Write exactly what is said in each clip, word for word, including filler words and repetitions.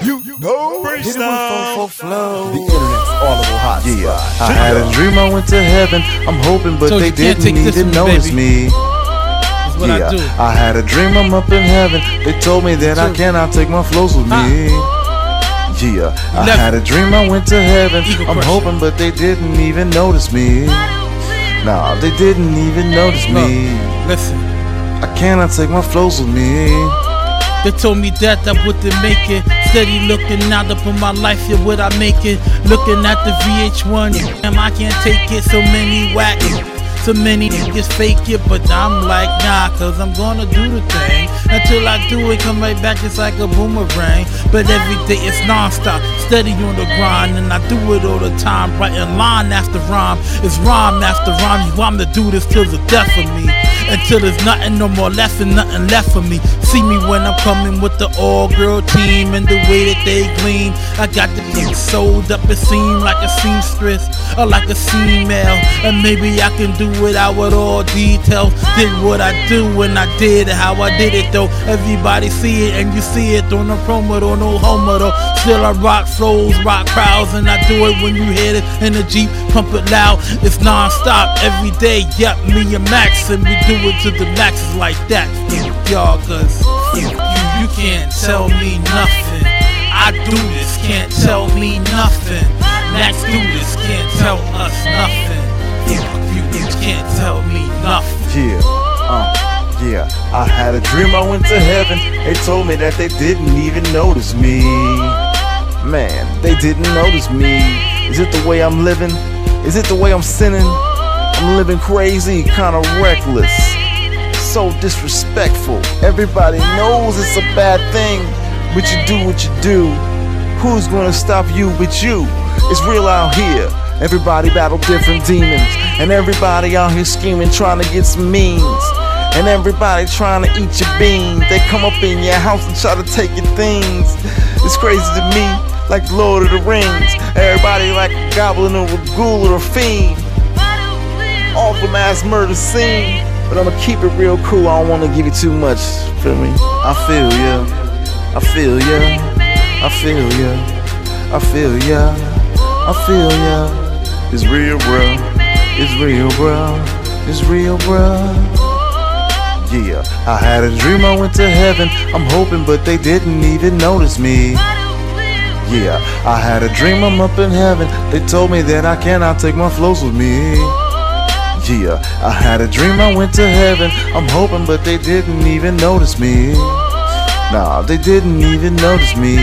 You know, hit it with four four flow. The internet's audible hot Yeah, spot. I had a dream I went to heaven. I'm hoping, but So they you can't didn't take this even from me, notice baby. me. That's what yeah, I do. I had a dream I'm up in heaven. They told me that I Two. cannot take my flows with me. Yeah, I Eleven. had a dream I went to heaven. Eagle I'm Crusher. hoping, but they didn't even notice me. Nah, they didn't even notice Look, me. listen. I cannot take my flows with me. They told me that I wouldn't make it. Steady looking out up on my life, yeah, would I make it? Looking at the V H one, damn, I can't take it. So many whack, so many niggas fake it, but I'm like, nah, cause I'm gonna do the thing. Until I do it, come right back, it's like a boomerang. But every day it's non-stop, steady on the grind, and I do it all the time, writing line after rhyme. It's rhyme after rhyme, you want me to do this till the death of me. Until there's nothing no more left and nothing left for me. See me when I'm coming with the all-girl team and the way that they gleam. I got the thing sold up, it seem like a seamstress or like a female. And maybe I can do it out with all details. Did what I do when I did it, how I did it though. Everybody see it and you see it on the promo though, no homo though. Still I rock flows, rock crowds, and I do it when you hear it in the Jeep, pump it loud. It's non-stop every day, yep, me and Max, and we do it to the maxes like that. Y'all, cause you, you, you can't tell me nothing. I do this, can't tell me nothing. Max do this, can't tell us nothing. You, you, you can't tell me nothing. Yeah, uh, yeah. I had a dream I went to heaven. They told me that they didn't even notice me. Man, they didn't notice me. Is it the way I'm living? Is it the way I'm sinning? I'm living crazy, kinda reckless, so disrespectful. Everybody knows it's a bad thing, but you do what you do. Who's gonna stop you but you? It's real out here. Everybody battle different demons, and everybody out here scheming, trying to get some means. And everybody trying to eat your beans. They come up in your house and try to take your things. It's crazy to me, like the Lord of the Rings. Everybody like a goblin or a ghoul or a fiend. All the mass murder scene. But I'ma keep it real cool, I don't wanna give you too much, feel me? I feel ya, I feel ya, I feel ya, I feel ya, I feel ya. It's real, bro, it's real, bro, it's real, bro. Yeah, I had a dream I went to heaven. I'm hoping, but they didn't even notice me. Yeah, I had a dream I'm up in heaven. They told me that I cannot take my flows with me. Yeah, I had a dream I went to heaven. I'm hoping, but they didn't even notice me. Nah, they didn't even notice me.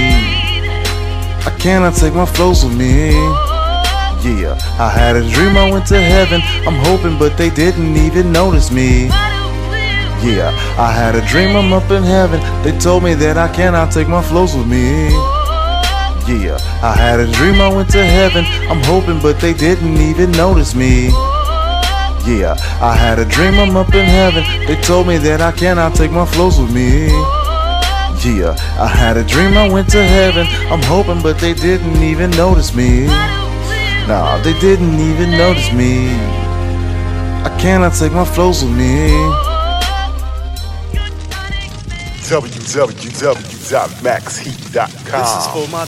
I cannot take my flows with me. Yeah, I had a dream I went to heaven. I'm hoping, but they didn't even notice me. Yeah, I had a dream I'm up in heaven. They told me that I cannot take my flows with me. Yeah, I had a dream I went to heaven. I'm hoping, but they didn't even notice me. Yeah, I had a dream I'm up in heaven. They told me that I cannot take my flows with me. Yeah, I had a dream I went to heaven. I'm hoping, but they didn't even notice me. Nah, they didn't even notice me. I cannot take my flows with me. w w w dot max heat dot com. This is for my